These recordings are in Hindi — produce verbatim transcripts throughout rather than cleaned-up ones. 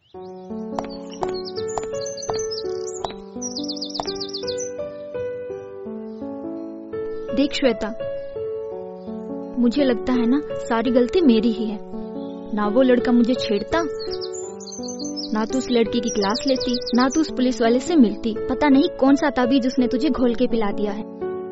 देख श्वेता, मुझे लगता है ना सारी गलती मेरी ही है। ना वो लड़का मुझे छेड़ता, ना तू उस लड़की की क्लास लेती, ना तू उस पुलिस वाले से मिलती। पता नहीं कौन सा ताबीज उसने तुझे घोल के पिला दिया है।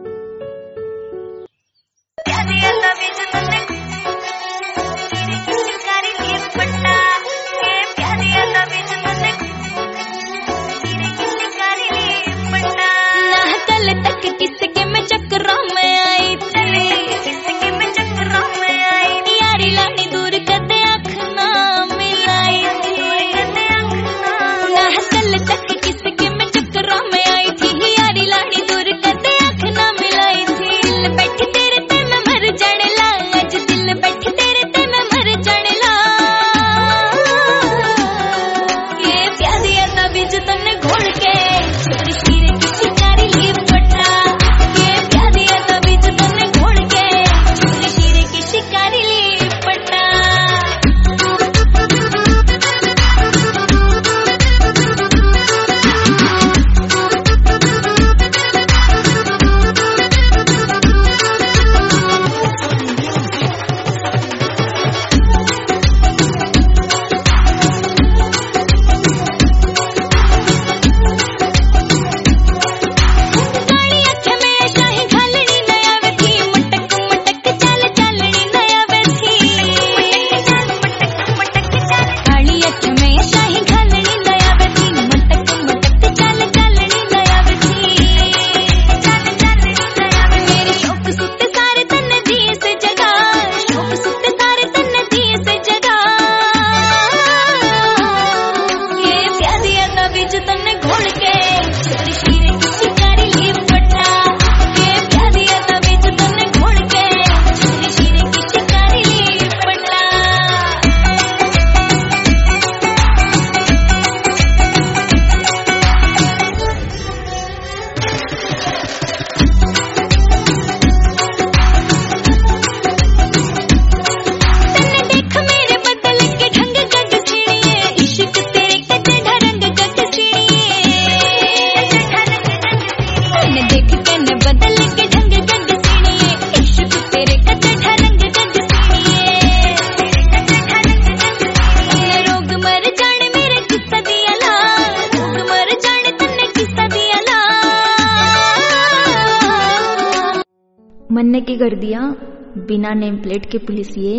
मन ने की कर दिया बिना नेम प्लेट के पुलिस। ये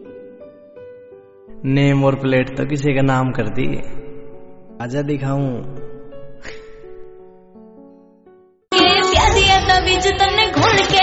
नेम और प्लेट तो किसी का नाम कर दी। आजा दिखाऊं घोल के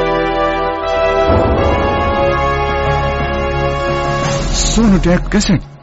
सोनू टैग कैसेट।